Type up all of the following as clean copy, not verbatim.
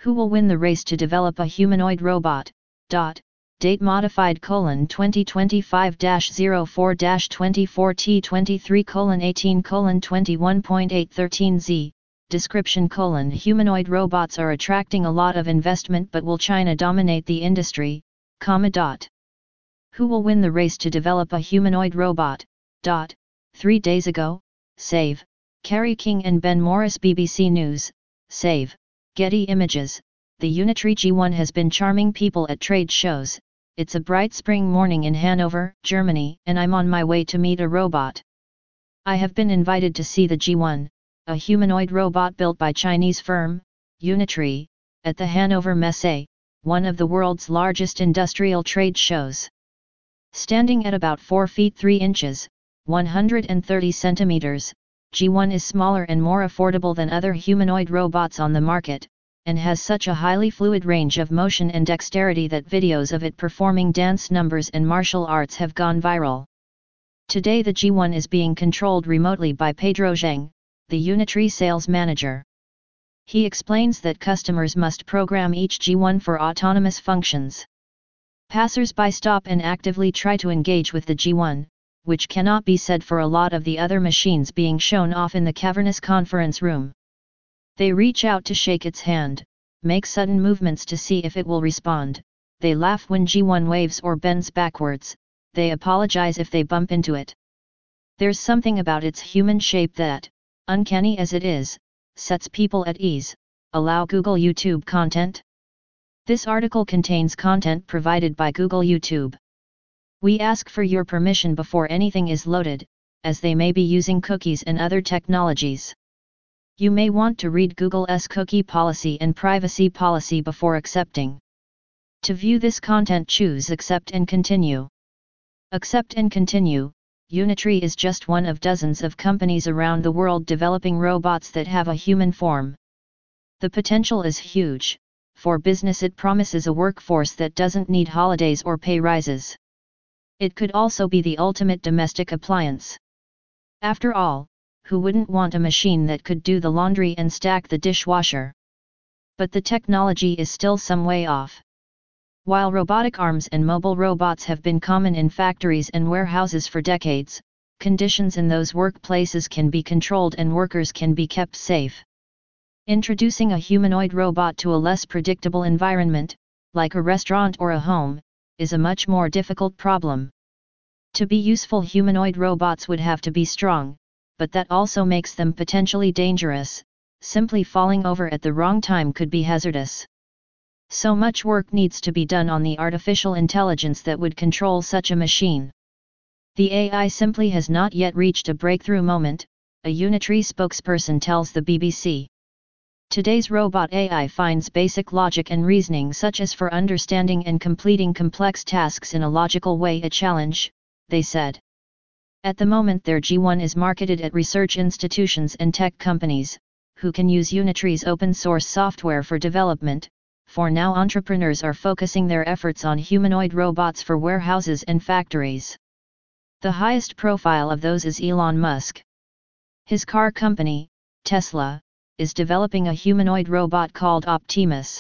Who will win the race to develop a humanoid robot? Date modified 2025-04-24T23:18:21.813Z. Description: humanoid robots are attracting a lot of investment, but will China dominate the industry? Who will win the race to develop a humanoid robot? 3 days ago, Save, Kerry King and Ben Morris. BBC News, Save, Getty Images. The Unitree G1 has been charming people at trade shows. It's a bright spring morning in Hanover, Germany, and I'm on my way to meet a robot. I have been invited to see the G1, a humanoid robot built by Chinese firm, Unitree, at the Hanover Messe, one of the world's largest industrial trade shows. Standing at about 4 feet 3 inches, 130 centimeters, G1 is smaller and more affordable than other humanoid robots on the market, and has such a highly fluid range of motion and dexterity that videos of it performing dance numbers and martial arts have gone viral. Today the G1 is being controlled remotely by Pedro Zhang, the Unitree sales manager. He explains that customers must program each G1 for autonomous functions. Passers-by stop and actively try to engage with the G1, which cannot be said for a lot of the other machines being shown off in the cavernous conference room. They reach out to shake its hand, make sudden movements to see if it will respond, they laugh when G1 waves or bends backwards, they apologize if they bump into it. There's something about its human shape that, uncanny as it is, sets people at ease. Allow Google YouTube content? This article contains content provided by Google YouTube. We ask for your permission before anything is loaded, as they may be using cookies and other technologies. You may want to read Google's cookie policy and privacy policy before accepting. To view this content, choose Accept and Continue. Accept and Continue. Unitree is just one of dozens of companies around the world developing robots that have a human form. The potential is huge. For business, it promises a workforce that doesn't need holidays or pay rises. It could also be the ultimate domestic appliance. After all, who wouldn't want a machine that could do the laundry and stack the dishwasher? But the technology is still some way off. While robotic arms and mobile robots have been common in factories and warehouses for decades, conditions in those workplaces can be controlled and workers can be kept safe. Introducing a humanoid robot to a less predictable environment, like a restaurant or a home, is a much more difficult problem. To be useful, humanoid robots would have to be strong, but that also makes them potentially dangerous. Simply falling over at the wrong time could be hazardous. So much work needs to be done on the artificial intelligence that would control such a machine. The AI simply has not yet reached a breakthrough moment, a Unitree spokesperson tells the BBC. Today's robot AI finds basic logic and reasoning, such as for understanding and completing complex tasks in a logical way, a challenge, they said. At the moment, their G1 is marketed at research institutions and tech companies, who can use Unitree's open source software for development. For now, entrepreneurs are focusing their efforts on humanoid robots for warehouses and factories. The highest profile of those is Elon Musk. His car company, Tesla, is developing a humanoid robot called Optimus.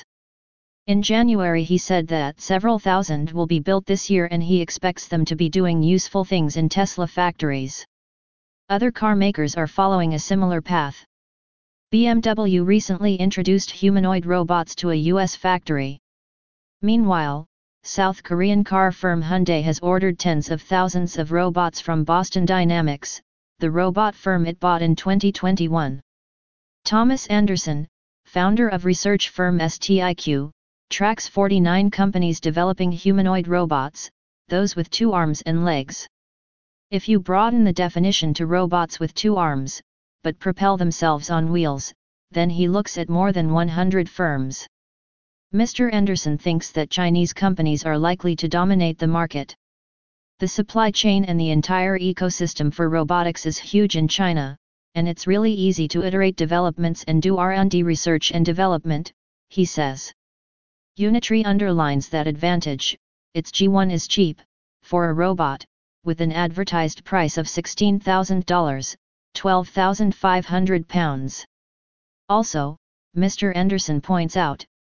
In January, he said that several thousand will be built this year, and he expects them to be doing useful things in Tesla factories. Other car makers are following a similar path. BMW recently introduced humanoid robots to a US factory. Meanwhile, South Korean car firm Hyundai has ordered tens of thousands of robots from Boston Dynamics, the robot firm it bought in 2021. Thomas Anderson, founder of research firm STIQ, tracks 49 companies developing humanoid robots, those with 2 arms and legs. If you broaden the definition to robots with 2 arms, but propel themselves on wheels, then he looks at more than 100 firms. Mr. Anderson thinks that Chinese companies are likely to dominate the market. The supply chain and the entire ecosystem for robotics is huge in China, and it's really easy to iterate developments and do R&D, research and development, he says. Unitree underlines that advantage. Its G1 is cheap, for a robot, with an advertised price of $16,000, £12,500. Also, Mr. Anderson points out,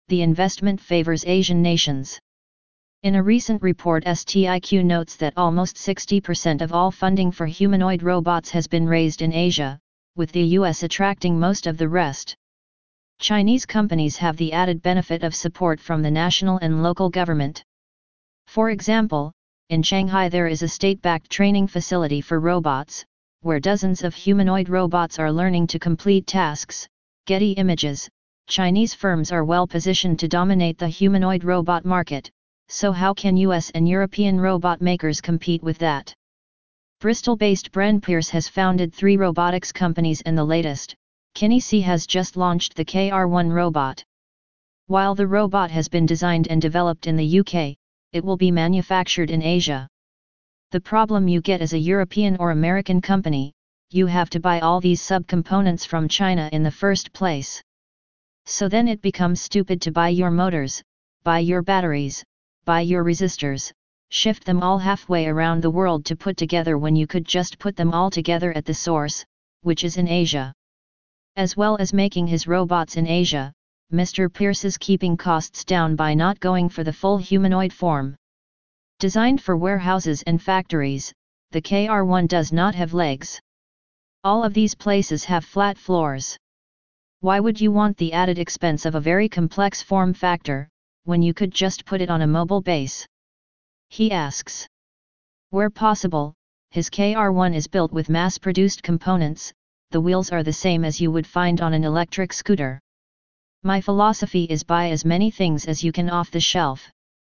the investment favors Asian nations. In a recent report, STIQ notes that almost 60% of all funding for humanoid robots has been raised in Asia, with the US attracting most of the rest. Chinese companies have the added benefit of support from the national and local government. For example, in Shanghai there is a state-backed training facility for robots, where dozens of humanoid robots are learning to complete tasks. Getty Images. Chinese firms are well positioned to dominate the humanoid robot market, so how can US and European robot makers compete with that? Bristol-based Bren Pierce has founded 3 robotics companies, and the latest, KineSee, has just launched the KR1 robot. While the robot has been designed and developed in the UK, it will be manufactured in Asia. The problem you get as a European or American company, you have to buy all these subcomponents from China in the first place. So then it becomes stupid to buy your motors, buy your batteries, buy your resistors, shift them all halfway around the world to put together when you could just put them all together at the source, which is in Asia. As well as making his robots in Asia, Mr. Pierce is keeping costs down by not going for the full humanoid form. Designed for warehouses and factories, the KR1 does not have legs. All of these places have flat floors. Why would you want the added expense of a very complex form factor, when you could just put it on a mobile base? He asks. Where possible, his KR1 is built with mass-produced components. The wheels are the same as you would find on an electric scooter. My philosophy is buy as many things as you can off the shelf.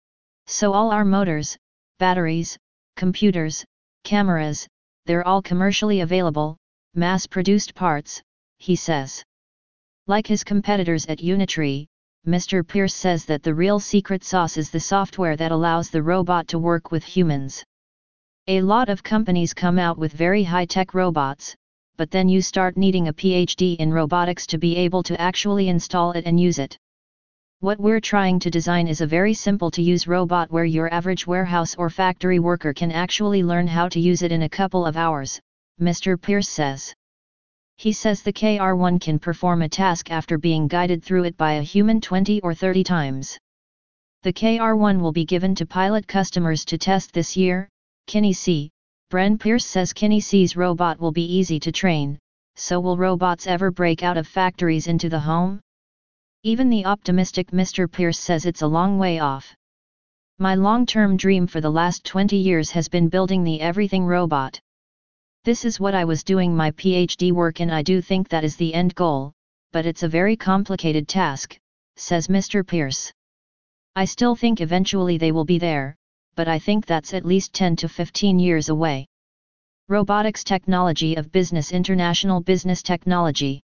So all our motors, batteries, computers, cameras, they're all commercially available, mass-produced parts, he says. Like his competitors at Unitree, Mr. Pierce says that the real secret sauce is the software that allows the robot to work with humans. A lot of companies come out with very high-tech robots, but then you start needing a PhD in robotics to be able to actually install it and use it. What we're trying to design is a very simple-to-use robot where your average warehouse or factory worker can actually learn how to use it in a couple of hours, Mr. Pierce says. He says the KR1 can perform a task after being guided through it by a human 20 or 30 times. The KR1 will be given to pilot customers to test this year. KineSee. Bren Pierce says KineSee's robot will be easy to train, so will robots ever break out of factories into the home? Even the optimistic Mr. Pierce says it's a long way off. My long-term dream for the last 20 years has been building the everything robot. This is what I was doing my PhD work in. I do think that is the end goal, but it's a very complicated task, says Mr. Pierce. I still think eventually they will be there, but I think that's at least 10 to 15 years away. Robotics Technology of Business International Business Technology.